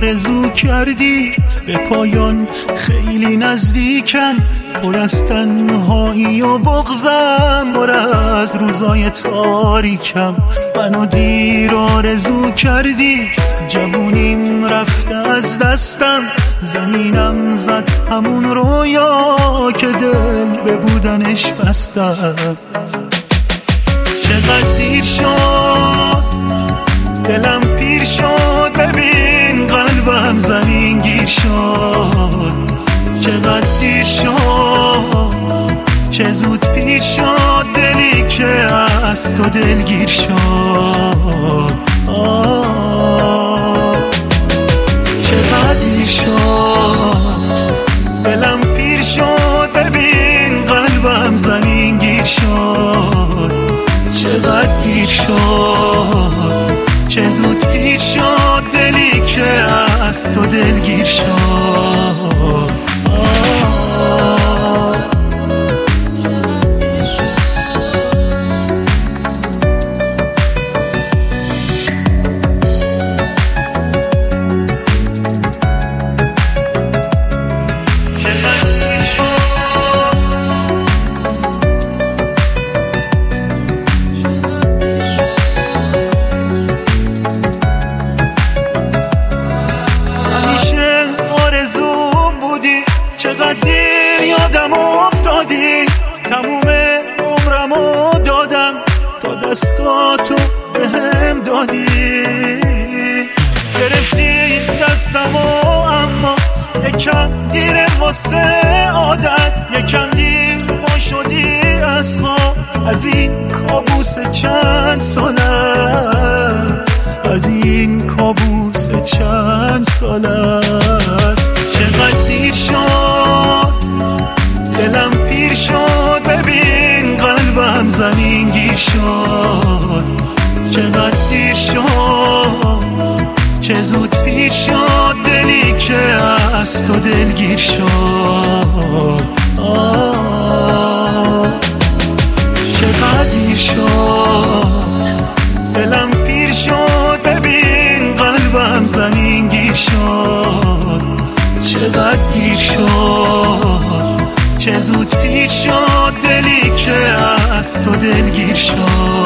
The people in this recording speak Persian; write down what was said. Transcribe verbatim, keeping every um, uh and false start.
آرزو کردی به پایان خیلی نزدیکم، پر از تنهایی و بغضم، پر از روزای تاریکم. منو دیر آرزو کردی، جوونیم رفته از دستم، زمینم زد همون رویا که دل به بودنش بستم. چقدر دیر شد دلم پیر شد، ببین قلبم زمین گیر شد. چقدر دیر شد چه زود پیر شد، دلی که از تو دلگیر شد. آه چقدر دیر شد دلم پیر شد، ببین قلبم زمین گیر شد. چقدر دیر شد چه زود پیر شد، دلی که از تو دلگیر شد. چقدر دیر یادم افتادی، تموم عمرمو دادم تا دستاتو بهم دادی. گرفتی دستمو اما یکم دیر واسه عادت، یکم دیر پا شدی از خواب، از این کابوس چند سالت، از این کابوس چند سالت. چقدر دیر شد دلم پیر شد، ببین قلبم زمین گیر شد. چقدر دیر شد چه زود پیر شد، دلی که از تو دلگیر شد. آه چقدر دیر شد دلم پیر شد، ببین قلبم زمین گیر شد. چقدر دیر شد چه زود پیر شد، دلی که از تو دلگیر شد.